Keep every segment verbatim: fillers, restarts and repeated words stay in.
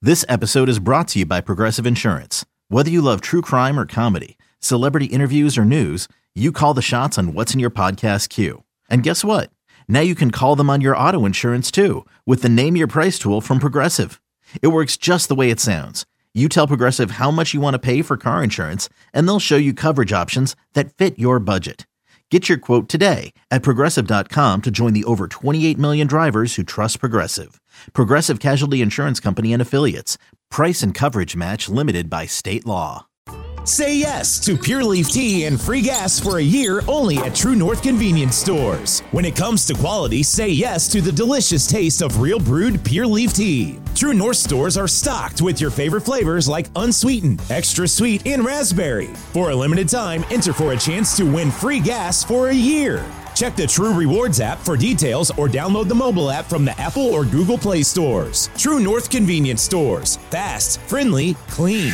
This episode is brought to you by Progressive Insurance. Whether you love true crime or comedy, celebrity interviews or news, you call the shots on what's in your podcast queue. And guess what? Now you can call them on your auto insurance too with the Name Your Price tool from Progressive. It works just the way it sounds. You tell Progressive how much you want to pay for car insurance, and they'll show you coverage options that fit your budget. Get your quote today at Progressive dot com to join the over twenty-eight million drivers who trust Progressive. Progressive Casualty Insurance Company and Affiliates. Price and coverage match limited by state law. Say yes to Pure Leaf Tea and free gas for a year only at True North Convenience Stores. When it comes to quality, say yes to the delicious taste of real brewed Pure Leaf Tea. True North stores are stocked with your favorite flavors like unsweetened, extra sweet, and raspberry. For a limited time, enter for a chance to win free gas for a year. Check the True Rewards app for details or download the mobile app from the Apple or Google Play stores. True North Convenience Stores. Fast, friendly, clean.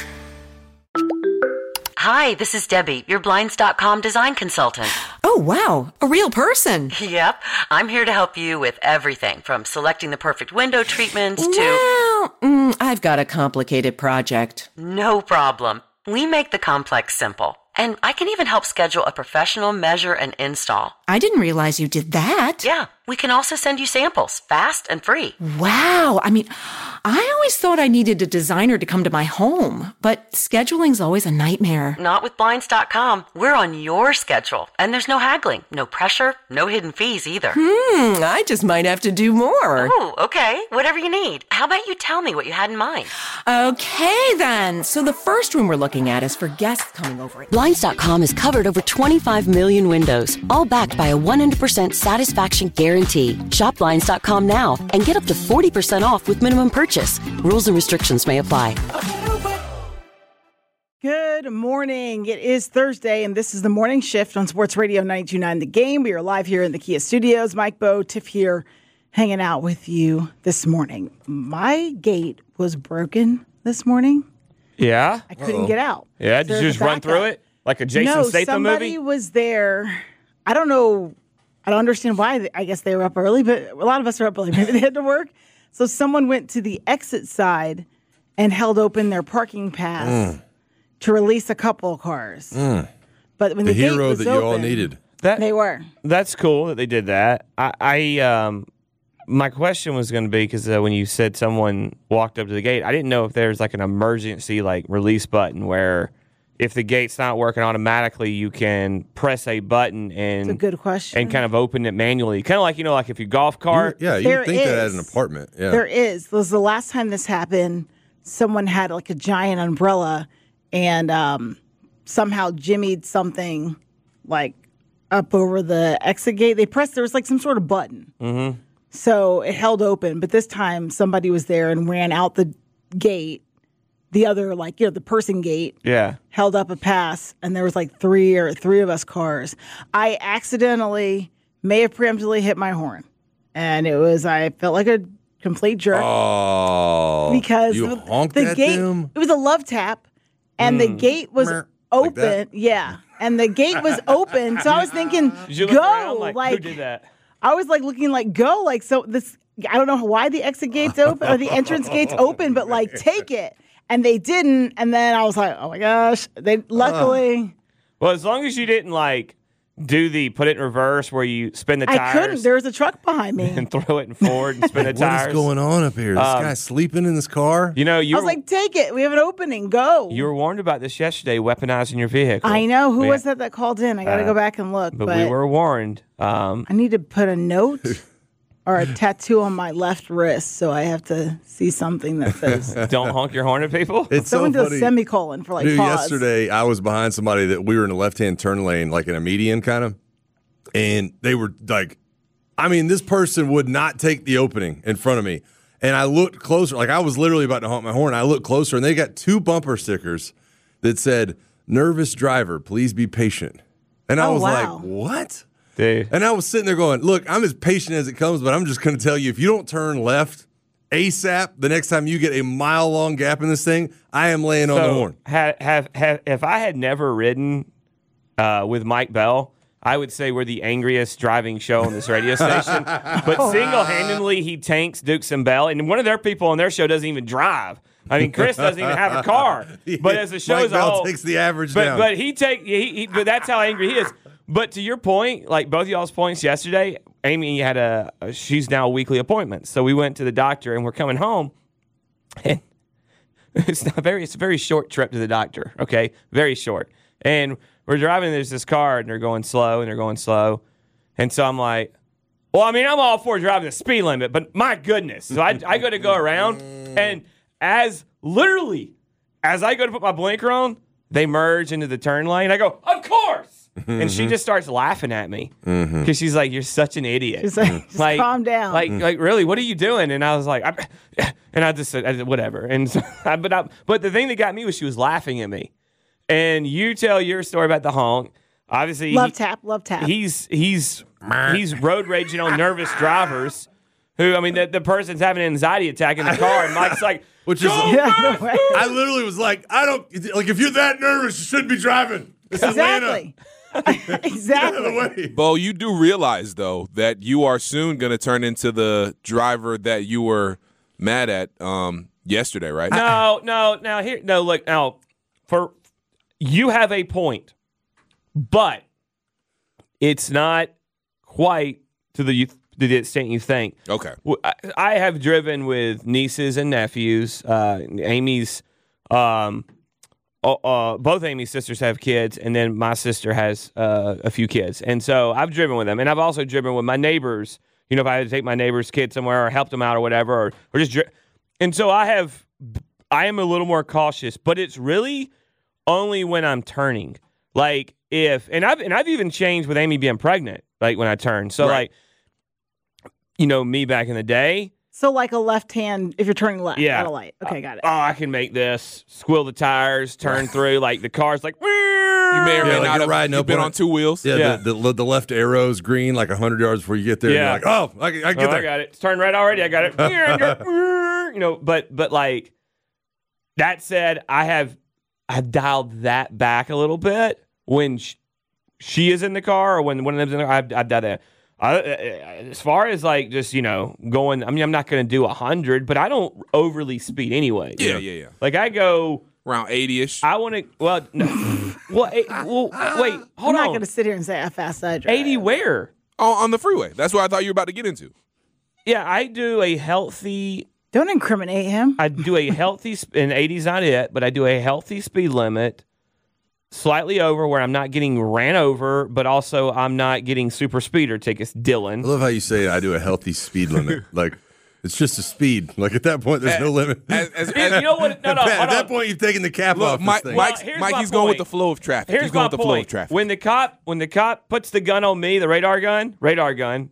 Hi, this is Debbie, your Blinds dot com design consultant. Oh, wow. A real person. Yep. I'm here to help you with everything from selecting the perfect window treatments to... Well, mm, I've got a complicated project. No problem. We make the complex simple. And I can even help schedule a professional measure and install. I didn't realize you did that. Yeah. We can also send you samples, fast and free. Wow. I mean, I always thought I needed a designer to come to my home, but scheduling's always a nightmare. Not with Blinds dot com. We're on your schedule, and there's no haggling, no pressure, no hidden fees either. Hmm, I just might have to do more. Oh, okay. Whatever you need. How about you tell me what you had in mind? Okay, then. So the first room we're looking at is for guests coming over. Blinds dot com has covered over twenty-five million windows, all backed by a one hundred percent satisfaction guarantee. Shop Blinds dot com now and get up to forty percent off with minimum purchase. Rules and restrictions may apply. Good morning. It is Thursday, and this is the Morning Shift on Sports Radio ninety-two point nine The Game. We are live here in the Kia studios. Mike Bowe, Tiff here, hanging out with you this morning. My gate was broken this morning. Yeah? I couldn't Uh-oh. get out. Yeah, did There's you just a run through backup. it? Like a Jason no, Statham somebody movie? was there. I don't know. I don't understand why. I guess they were up early, but a lot of us are up early. Maybe they had to work. So someone went to the exit side and held open their parking pass mm. to release a couple of cars. Mm. But when the, the hero gate was that you open, all needed. That, they were. That's cool that they did that. I, I um, my question was going to be, because uh, when you said someone walked up to the gate, I didn't know if there's like an emergency like release button where if the gate's not working automatically, you can press a button and That's a good question. and kind of open it manually. Kind of like, you know, like if your golf cart. You, yeah, you There would think that at is. an apartment. Yeah. There is. This was the last time this happened. Someone had like a giant umbrella and um, somehow jimmied something like up over the exit gate. They pressed, there was like some sort of button. Mm-hmm. So it held open. But this time somebody was there and ran out the gate. The other, like, you know, the person gate Yeah. held up a pass, and there was like three or three of us cars. I accidentally may have preemptively hit my horn, and it was, I felt like a complete jerk. Oh. because you the, honked the at gate, them? it was a love tap, and the gate was Like open. that? Yeah, and the gate was open, so I was thinking, Did you look go. around like, like who did that? I was like looking like go, like so this. I don't know why the exit gate's open or the entrance gate's open, but like take it. And they didn't, and then I was like, "Oh my gosh!" They luckily, Well, as long as you didn't like do the put it in reverse where you spin the tires I couldn't. There was a truck behind me. and throw it in forward and spin the What tires. is going on up here? This Um, guy sleeping in this car? You know, you I was were, like, "Take it. We have an opening. Go." you were warned about this yesterday, weaponizing your vehicle. I know. Who We- was that that called in? I got to Uh, go back and look. But, But, we were warned. Um, I need to put a note or a tattoo on my left wrist, so I have to see something that says. don't honk your horn at people. It's Someone so does funny. semicolon for like Dude, pause. yesterday I was behind somebody that we were in a left-hand turn lane, like in a median kind of, and they were like, I mean, this person would not take the opening in front of me. And I looked closer, like I was literally about to honk my horn. I looked closer, and they got two bumper stickers that said, "Nervous driver, please be patient." And I Oh, was wow. like, what? Dude. And I was sitting there going, look, I'm as patient as it comes, but I'm just going to tell you, if you don't turn left ASAP, the next time you get a mile-long gap in this thing, I am laying on the horn. Have, have, have, if I had never ridden uh, with Mike Bell, I would say we're the angriest driving show on this radio station. But single-handedly, he tanks Dukes and Bell. And one of their people on their show doesn't even drive. I mean, Chris doesn't even have a car. But as the show Mike as a Bell whole, takes the average but, down. But he take he, he but that's how angry he is. But to your point, like both of y'all's points yesterday, Amy had a, a she's now a weekly appointment. So we went to the doctor and we're coming home, and it's not very it's a very short trip to the doctor. Okay, very short. And we're driving. There's this car, and they're going slow, and they're going slow, and so I'm like, well, I mean, I'm all for driving the speed limit, but my goodness, so I I go to go around, and as literally as I go to put my blinker on, they merge into the turn lane. I go, of course. And she just starts laughing at me because mm-hmm. she's like, "You're such an idiot." She's like, just like, calm down. Like, like, really, what are you doing? And I was like, I, and I just said, I, whatever. And so, I, but I, but the thing that got me was she was laughing at me. And you tell your story about the honk. Obviously, love he, tap, love tap. He's he's he's road raging on nervous drivers. Who I mean, the, the person's having an anxiety attack in the car, and Mike's like, which is, yeah, no way. I literally was like, I don't like if you're that nervous, you shouldn't be driving. It's exactly. Exactly. Bo, you do realize, though, that you are soon going to turn into the driver that you were mad at um, yesterday, right? No, no, now here, no, look, now, for you have a point, but it's not quite to the to the extent you think. Okay. I, I have driven with nieces and nephews. Uh, Amy's. Um, Uh, uh, both Amy's sisters have kids, and then my sister has uh, a few kids. And so I've driven with them. And I've also driven with my neighbors. You know, if I had to take my neighbor's kid somewhere or help them out or whatever. Or, or just dri- And so I have, I am a little more cautious. But it's really only when I'm turning. Like if, and I've, and I've even changed with Amy being pregnant, like when I turn. So right. like, you know, me back in the day. So like a left hand, if you're turning left yeah. at a light. Okay, got it. Oh, I can make this. Squill the tires, turn through. Like the car's like, you may or yeah, may like not have riding you've up been on, on two wheels. Yeah, yeah. The, the the left arrow's green like one hundred yards before you get there. Yeah. And you're like, oh, I, can- I can get oh, there. I got it. It's turned red already. I got it. You know, but but like that said, I have I've dialed that back a little bit when she, she is in the car or when one of them's in the car. I've, I've done that. I, as far as like just, you know, going, I mean, I'm not going to do one hundred, but I don't overly speed anyway. Yeah, yeah, yeah. Like I go around eighty-ish. I want to, well, no. well, eight, well, wait, hold I'm on. not going to sit here and say how fast I drive. eighty where? Oh, on the freeway. That's what I thought you were about to get into. Yeah, I do a healthy, Don't incriminate him. I do a healthy, sp- and eighty's not it, but I do a healthy speed limit. Slightly over where I'm not getting ran over, but also I'm not getting super speeder tickets, Dylan. I love how you say I do a healthy speed limit. Like, it's just a speed. Like, at that point, there's As- no limit. As, as, You know what? No, no, at hold that on. point, you've taken the cap Look, off Mike, this thing. Mike's, here's Mike my he's going with point. the flow of traffic. Here's he's going my with the point. flow of traffic. When the cop, when the cop puts the gun on me, the radar gun, radar gun,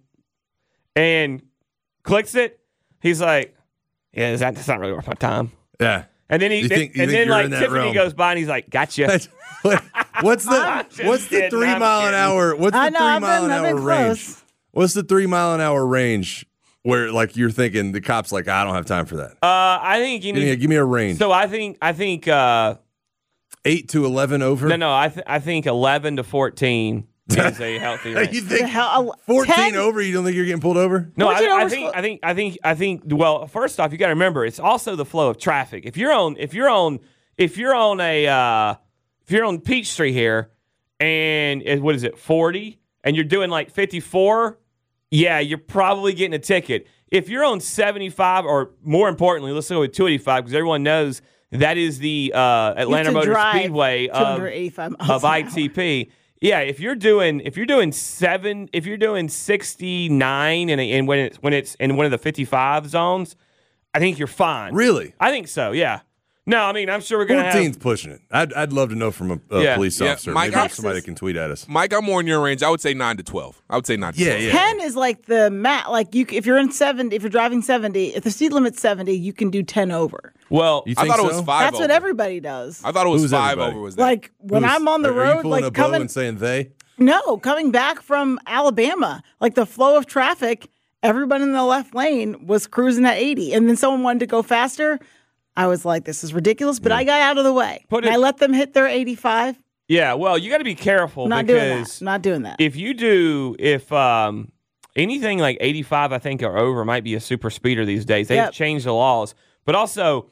and clicks it, he's like, "Yeah, is that, that's not really worth my time." Yeah. And then he, You then, think- you and think then you're like in that Tiffany realm. goes by and he's like, "Gotcha." what's the I'm just what's the kidding, three I'm mile an kidding. hour? What's the I three know, I've mile been- an I've hour been range? close. What's the three mile an hour range where like you're thinking the cop's like, I don't have time for that? Uh, I think you Give me, a, need. give me a range. So I think I think uh, Eight to eleven over. no no I th- I think eleven to fourteen is a healthy range. You The think hell, fourteen ten? over? You don't think you're getting pulled over? No, fourteen I, I over think slow- I think I think I think. Well, first off, you got to remember it's also the flow of traffic. If you're on, if you're on, if you're on a, uh, if you're on Peachtree here, and it, what is it, forty, and you're doing like fifty-four, yeah, you're probably getting a ticket. If you're on seventy-five, or more importantly, let's go with two eighty-five, because everyone knows that is the uh, Atlanta to Motor drive Speedway of, two eighty-five miles of an I hour. T P. Yeah, if you're doing if you're doing seven, if you're doing sixty-nine, and and when it's when it's in one of the fifty-five zones, I think you're fine. Really? I think so. Yeah. No, I mean I'm sure we're gonna have. fourteen's pushing it. I'd, I'd love to know from a, a Yeah. police Yeah, officer. Mike, Maybe Texas- somebody can tweet at us. Mike, I'm more in your range. I would say nine to twelve. I would say nine to Yeah, twelve. yeah. ten is like the mat. Like you, if you're in seventy, if you're driving seventy, if the speed limit's seventy, you can do ten over. Well, You I think thought it so? was five That's over. what everybody does. I thought it was Who's five everybody? over was that. Like when Who's- I'm on the are, Are you road, pulling like a bow coming. and saying they? No, coming back from Alabama, like the flow of traffic, everybody in the left lane was cruising at eighty, and then someone wanted to go faster. I was like, "This is ridiculous," but I got out of the way. Put And it- I let them hit their eighty-five, Yeah, well, you got to be careful Not doing because that. Not doing that. if you do, if um, anything like eighty-five, I think, or over might be a super speeder these days. They've Yep. changed the laws. But also,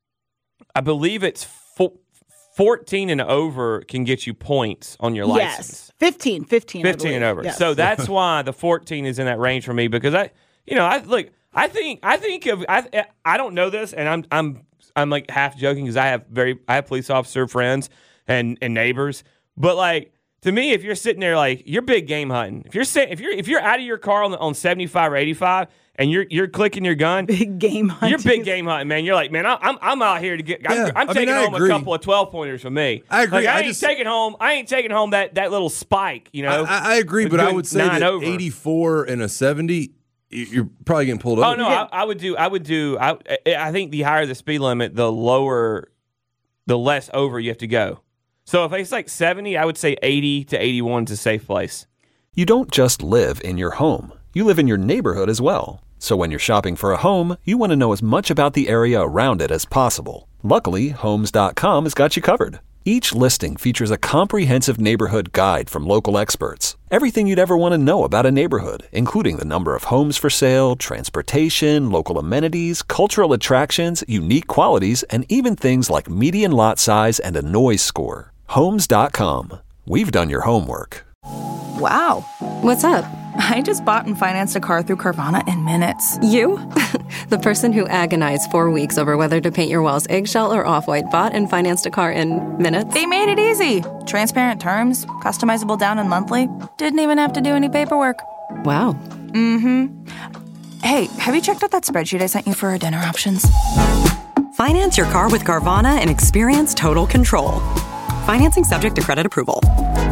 I believe it's fo- fourteen and over can get you points on your license. Yes. fifteen. fifteen. I fifteen and believe. over. Yes. So that's why the fourteen is in that range for me because I, you know, I look, I think, I think of, I, I don't know this, and I'm, I'm, I'm like half joking because I have very, I have police officer friends and and neighbors, but like to me, if you're sitting there like you're big game hunting, if you're sitting, if you're if you're out of your car on, on seventy-five or eighty-five and you're you're clicking your gun, big game hunting. you're big game hunting, man. You're like, man, I'm I'm out here to get. I'm, Yeah, I'm I taking mean, I home agree. a couple of twelve pointers from me. I agree. Like, I, I ain't just- taking home. I ain't taking home that that little spike. You know. I, I agree, with but I doing would say nine that over. eighty-four and a seventy, y- you're probably getting pulled over. Oh no, I, I would do. I would do. I I think the higher the speed limit, the lower, the less over you have to go. So if it's like seventy, I would say eighty to eighty-one is a safe place. You don't just live in your home. You live in your neighborhood as well. So when you're shopping for a home, you want to know as much about the area around it as possible. Luckily, Homes dot com has got you covered. Each listing features a comprehensive neighborhood guide from local experts. Everything you'd ever want to know about a neighborhood, including the number of homes for sale, transportation, local amenities, cultural attractions, unique qualities, and even things like median lot size and a noise score. Homes dot com. We've done your homework. Wow. What's up? I just bought and financed a car through Carvana in minutes. You? The person who agonized four weeks over whether to paint your walls eggshell or off-white bought and financed a car in minutes? They made it easy. Transparent terms, customizable down and monthly. Didn't even have to do any paperwork. Wow. Mm-hmm. Hey, have you checked out that spreadsheet I sent you for our dinner options? Finance your car with Carvana and experience total control. Financing subject to credit approval.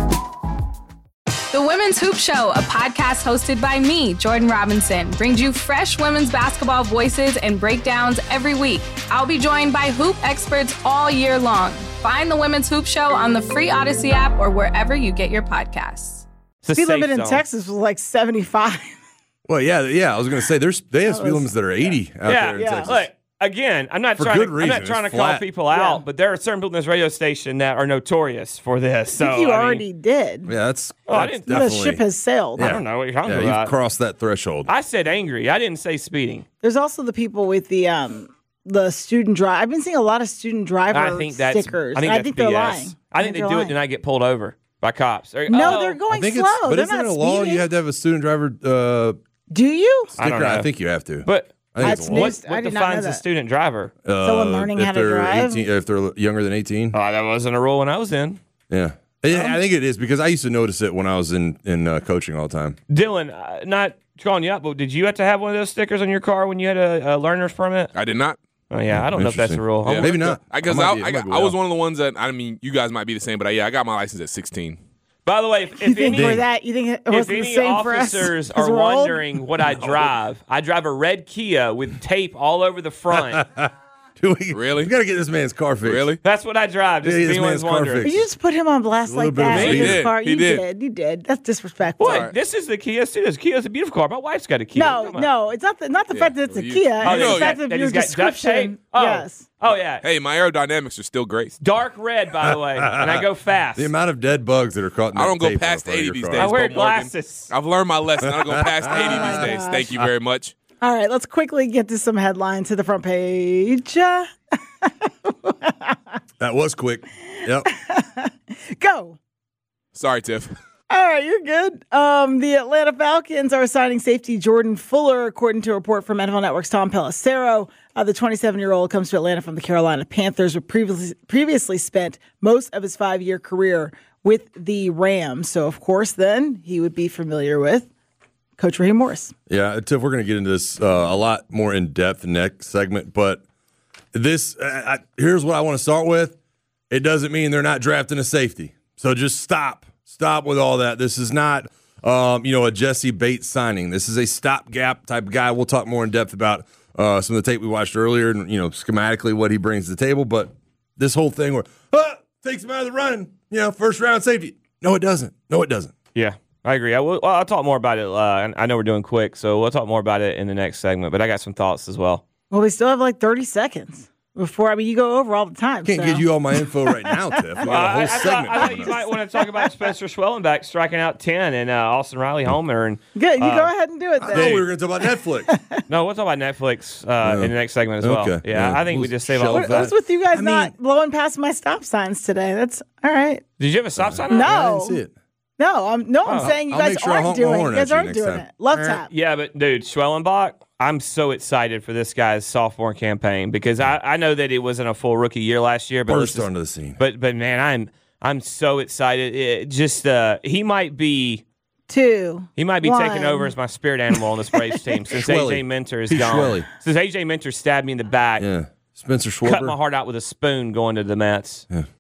The Women's Hoop Show, a podcast hosted by me, Jordan Robinson, brings you fresh women's basketball voices and breakdowns every week. I'll be joined by hoop experts all year long. Find the Women's Hoop Show on the free Odyssey app or wherever you get your podcasts. Speed limit in Texas was like seventy-five. Well, yeah, yeah. I was going to say there's they have That speed was- limits that are eighty out yeah, there in yeah. Texas. Look, again, I'm not For trying. good To, reason. I'm not trying to It's call flat. people out, Yeah. but there are certain people in this radio station that are notorious for this. So I think you I mean, already did. Yeah, that's, Oh, I that's didn't- The definitely. ship has sailed. I don't know what you're talking yeah, about. you've crossed that threshold. I said angry. I didn't say speeding. There's also the people with the um the student drive. I've been seeing a lot of student driver I think that's. stickers. I think, and that's I think B S. they're lying. I think they they're do it lying. and I get pulled over by cops. Or, No, oh, they're I going think slow. it's, but they're isn't not it a law? speeding. You have to have a student driver uh, Do you? sticker. I don't know. I think you have to. But I think That's it's a law. news. what, I what did not know defines a that. student driver? Uh, Someone learning if how to they're drive? eighteen, if they're younger than eighteen. Oh, that wasn't a rule when I was in. Yeah. Yeah, I think it is because I used to notice it when I was in in uh, coaching all the time. Dylan, uh, not calling you up, but did you have to have one of those stickers on your car when you had a, a learner's permit? I did not. Oh yeah, I don't know if that's a Interesting. rule. Yeah. Maybe not. I guess I might I, be- I, I might be I was out. one of the ones that I mean, you guys might be the same, but I, yeah, I got my license at sixteen. By the way, if, You if think any for that? You think it if wasn't the any same for us? officers 'cause are we're old? wondering what I drive, I drive a red Kia with tape all over the front. Dude, we, Really? We got to get this man's car fixed. Really? That's what I drive. Just Yeah, if this anyone's man's car wondering. fixed. But you just put him on blast A little like bit of that. a in speed. his He did. car. He You did. did. You did. That's disrespectful. What? Sorry. This is the Kia Studios. Kia's a beautiful car. My wife's got a Kia. No, Come on. no, it's not the not the Yeah, fact that it's a well, you- Kia. Oh, it's no, the yeah, fact of that your he's got duct description. tape? Oh. Yes. Oh yeah. Hey, my aerodynamics are still great. Dark red, by the way, and I go fast. The amount of dead bugs that are caught in I that don't go tape past on the front of eighty your these car. days. I wear Bo Morgan. glasses. I've learned my lesson. I don't go past eighty my these days. gosh. Thank you very much. All right, let's quickly get to some headlines to the front page. Uh, That was quick. Yep. Go. Sorry, Tiff. All right, you're good. Um, the Atlanta Falcons are signing safety Jordan Fuller, according to a report from N F L Network's Tom Pelissero. Uh, the twenty-seven-year-old comes to Atlanta from the Carolina Panthers, who previously previously spent most of his five-year career with the Rams. So, of course, then he would be familiar with Coach Raheem Morris. Yeah, Tiff, we're going to get into this uh, a lot more in depth next segment, but this uh, I, here's what I want to start with. It doesn't mean they're not drafting a safety. So just stop. Stop with all that. This is not, um, you know, a Jesse Bates signing. This is a stopgap type of guy. We'll talk more in depth about uh, some of the tape we watched earlier and, you know, schematically what he brings to the table. But this whole thing where, ah, takes him out of the running, you know, first round safety. No, it doesn't. No, it doesn't. Yeah, I agree. I will, well, I'll talk more about it. Uh, I know we're doing quick, so we'll talk more about it in the next segment. But I got some thoughts as well. Well, we still have like thirty seconds. before. I mean, you go over all the time. Can't so. give you all my info right now, Tiff. We got a whole I, I segment. thought, I thought you coming might up. want to talk about Spencer Schwellenbach striking out ten and uh, Austin Riley homer. And Good. You uh, go ahead and do it I then. thought we were going to talk about Netflix. No, we'll talk about Netflix uh, No. in the next segment as well. Okay. Yeah, Yeah. I think we We'll just save shelve all What, of that. what's with you guys I not mean- blowing past my stop signs today? That's all right. Did you have a stop sign? No. I didn't see it. No, I'm no, I'm Oh, saying you I'll guys make sure I aren't honk my doing it. horn You guys at you aren't next doing time. it. Love tap. Yeah, but dude, Schwellenbach, I'm so excited for this guy's sophomore campaign because I, I know that it wasn't a full rookie year last year, but let's Burst just- onto the scene. But but man, I'm I'm so excited. It just uh, he might be Two. he might be one. taking over as my spirit animal on this Braves team since A Schwelly. J Minter is Pete gone. Schwelly. Since A J Minter stabbed me in the back, Yeah. Spencer cut my Schwarber. heart out with a spoon going to the Mets. Yeah.